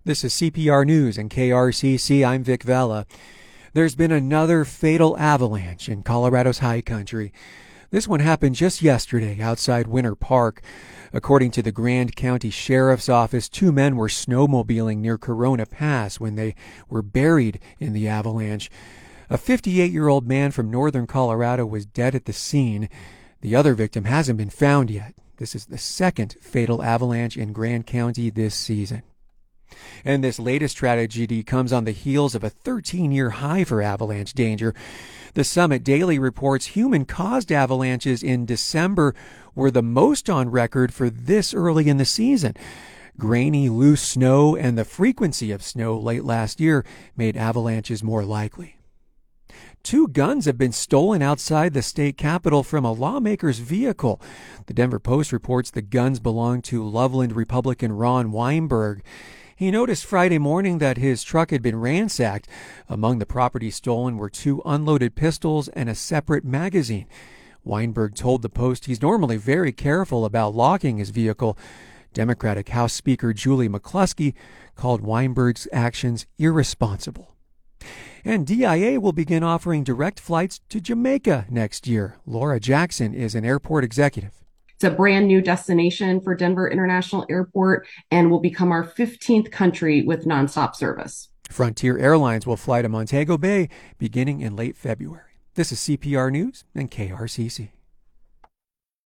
This is CPR News and KRCC. I'm Vic Vela. There's been another fatal avalanche in Colorado's high country. This one happened just yesterday outside Winter Park. According to the Grand County Sheriff's Office, 2 men were snowmobiling near Corona Pass when they were buried in the avalanche. A 58-year-old man from northern Colorado was dead at the scene. The other victim hasn't been found yet. This is the second fatal avalanche in Grand County this season. And this latest tragedy comes on the heels of a 13-year high for avalanche danger. The Summit Daily reports human-caused avalanches in December were the most on record for this early in the season. Grainy, loose snow and the frequency of snow late last year made avalanches more likely. 2 guns have been stolen outside the state capitol from a lawmaker's vehicle. The Denver Post reports the guns belong to Loveland Republican Ron Weinberg. He noticed Friday morning that his truck had been ransacked. Among the property stolen were 2 unloaded pistols and a separate magazine. Weinberg told the Post he's normally very careful about locking his vehicle. Democratic House Speaker Julie McCluskey called Weinberg's actions irresponsible. And DIA will begin offering direct flights to Jamaica next year. Laura Jackson is an airport executive. It's a brand new destination for Denver International Airport and will become our 15th country with nonstop service. Frontier Airlines will fly to Montego Bay beginning in late February. This is CPR News and KRCC.